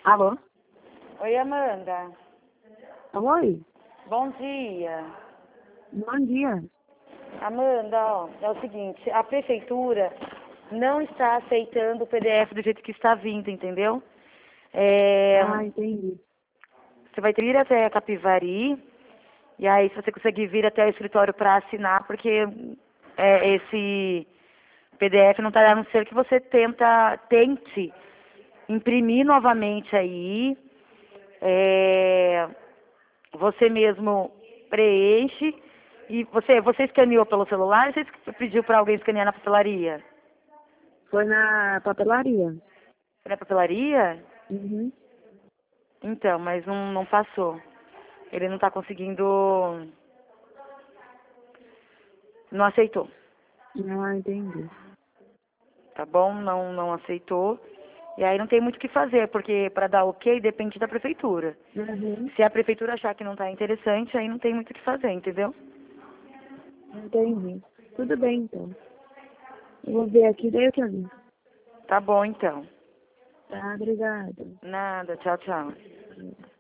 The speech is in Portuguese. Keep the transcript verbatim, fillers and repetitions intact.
Alô? Oi, Amanda. Oi? Bom dia. Bom dia. Amanda, ó, é o seguinte, a prefeitura não está aceitando o P D F do jeito que está vindo, entendeu? É, Ah, entendi. você vai ter que ir até Capivari, e aí se você conseguir vir até o escritório para assinar, porque é, esse P D F não está dando certo, que você tenta, tente imprimir novamente aí, é, você mesmo preenche. E você, você escaneou pelo celular ou você pediu para alguém escanear na papelaria? Foi na papelaria. Foi na papelaria? Uhum. Então, mas não, não passou. Ele não está conseguindo. Não aceitou. Ah, entendi. Tá bom? Não, não aceitou. E aí não tem muito o que fazer, porque para dar ok depende da prefeitura. Uhum. Se a prefeitura achar que não está interessante, aí não tem muito o que fazer, entendeu? Entendi. Tudo bem, então. Eu vou ver aqui, daí eu te aviso. Tá bom, então. Tá, obrigada. Nada. Tchau, tchau.